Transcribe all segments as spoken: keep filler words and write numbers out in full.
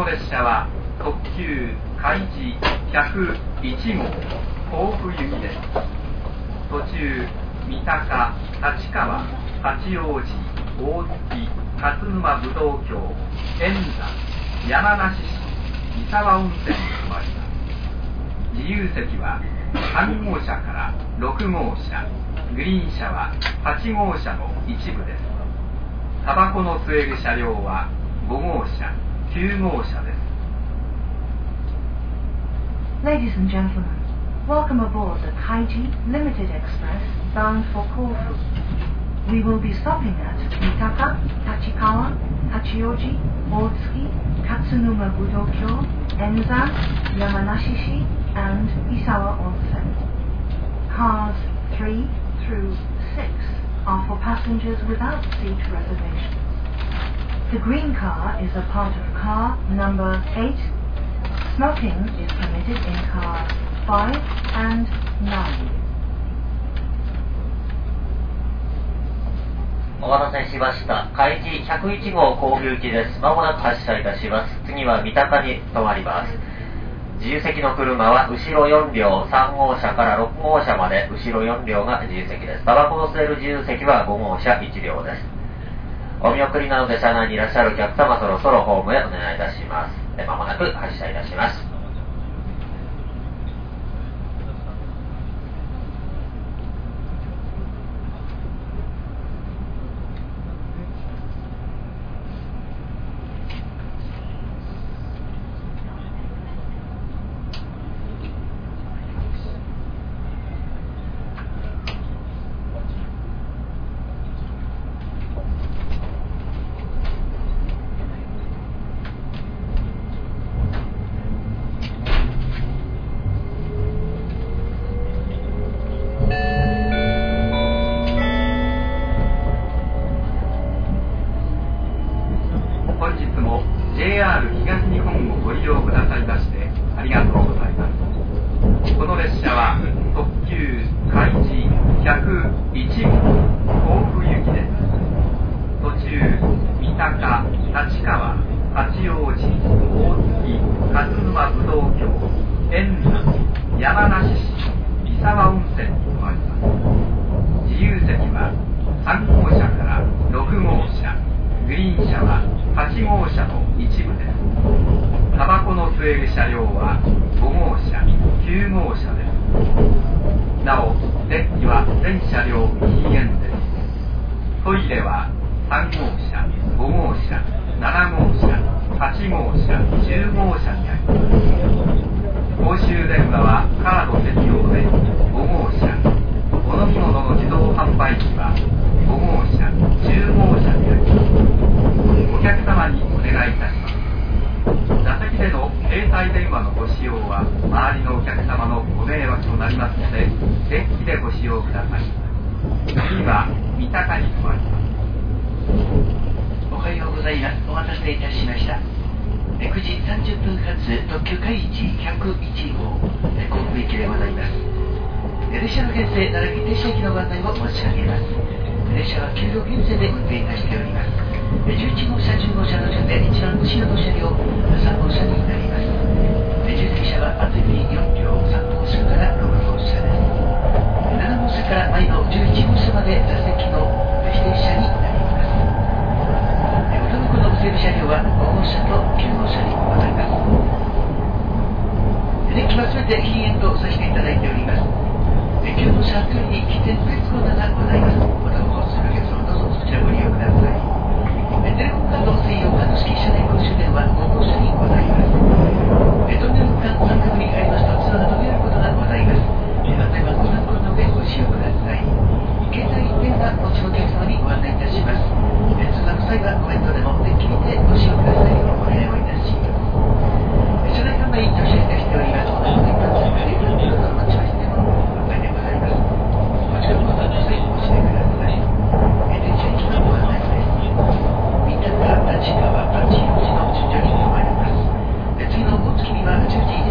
列車は特急海事ひゃくいちごう甲府行きです。途中三鷹、立川、八王子、大月、勝沼ぶどう郷、円山、山梨市、三沢温泉に停まります。自由席はさんごうしゃからろくごうしゃ、グリーン車ははちごうしゃの一部です。タバコの吸える車両はごごうしゃ、きゅうごうしゃです。 Ladies and gentlemen, welcome aboard the Kaiji Limited Express bound for Kofu. We will be stopping at Mitaka, Tachikawa, Hachioji, Otsuki, Katsunuma Budokyo, Enzan, Yamanashi, and Isawa Onsen. Cars three through six are for passengers without seat reservations. The green car is a part of car number eight. Smoking is permitted in car five and nine. お待たせしました。海事ひゃくいちごう甲府行きです。まもなく発車いたします。次は三鷹に停まります。自由席の車は後ろよんりょう、さんごうしゃからろくごうしゃまで後ろよんりょうが自由席です。タバコの吸える自由席はごごうしゃいちりょうです。お見送りなので車内にいらっしゃるお客様、そろそろホームへお願いいたします。まもなく発車いたします。 次のお月見はじゅうじ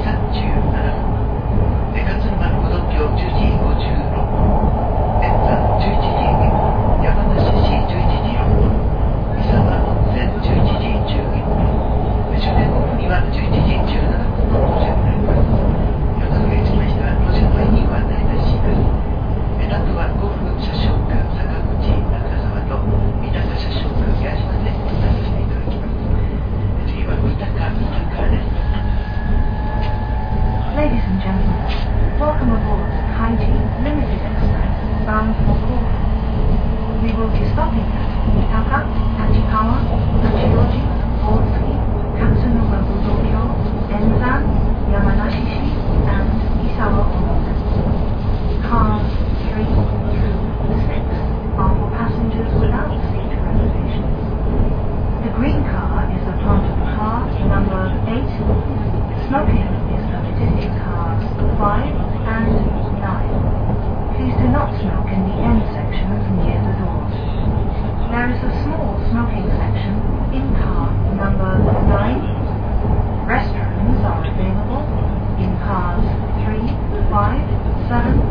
Welcome aboard the Kaiji Limited Express bound for Corfu. We will be stopping at Mitaka, Tachikawa, Hachioji, Otsuki, Katsunoga Budokyo, Enzan, Yamanashishi, and Isawa Oroku. Cars three through six are for passengers without seat reservations. The green car is the front of the car, number eight. Smoking is permitted in cars five and nine. Please do not smoke in the end sections near the doors. There is a small smoking section in car number nine. Restrooms are available in cars three, five, seven,